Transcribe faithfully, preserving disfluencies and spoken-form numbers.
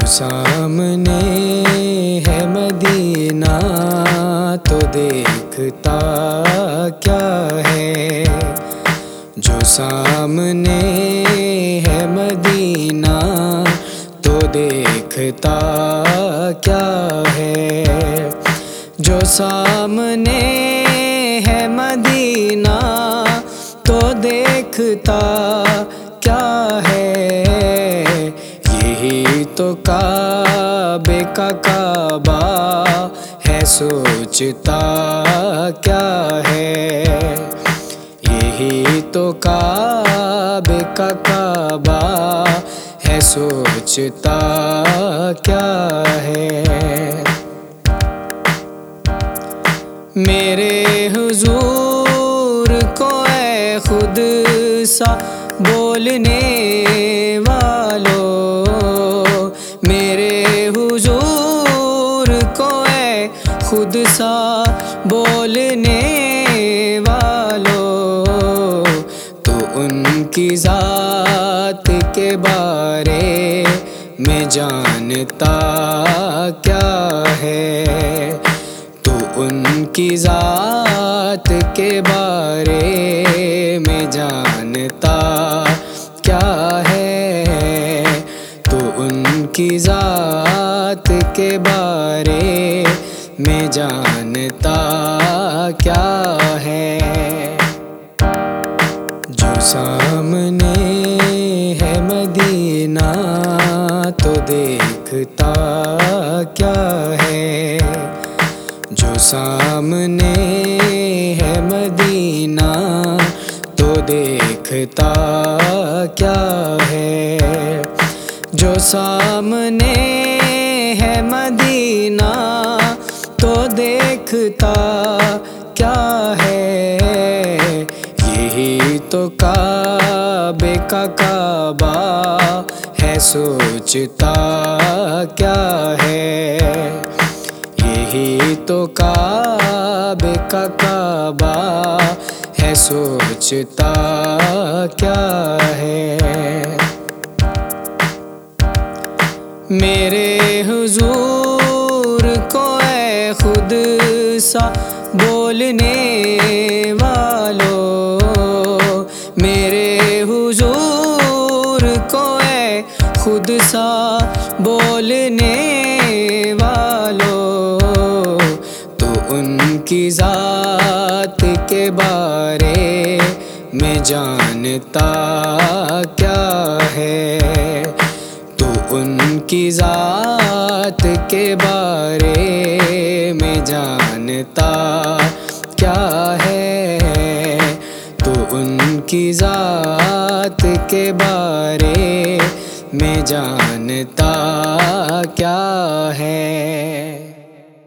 سامنے ہے مدینہ تو دیکھتا کیا ہے، جو سامنے ہے مدینہ تو دیکھتا کیا ہے، جو سامنے ہے مدینہ تو دیکھتا کیا ہے، یہی تو کعبے کا کعبہ ہے سوچتا کیا ہے، یہی تو کعبے کا کعبہ ہے سوچتا کیا ہے۔ میرے حضور کو اے خود سا بولنے والو، میرے حضور کو اے خود سا بولنے والو، تو ان کی ذات کے بارے میں جانتا کیا ہے، تو ان کی ذات کے بارے میں جانتا کیا ہے، تو ان کی ذات کے بارے میں جانتا کیا ہے، جو سامنے ہے مدینہ تو دیکھتا کیا ہے، جو سامنے ہے مدینہ تو دیکھتا کیا ہے، جو سامنے ہے مدینہ تو دیکھتا کیا ہے، یہی تو کعبے کا کعبہ ہے سوچتا کیا ہے، یہی تو کعبے کا کعبہ ہے سوچتا کیا ہے۔ میرے حضور کو اے خود سا بولنے والو، میرے حضور کو اے خود سا بولنے والو، تو ان کی ذات کے بارے میں جانتا کیا ہے، تو ان کی ذات کے بارے میں جانتا کیا ہے، تو ان کی ذات کے بارے میں جانتا کیا ہے۔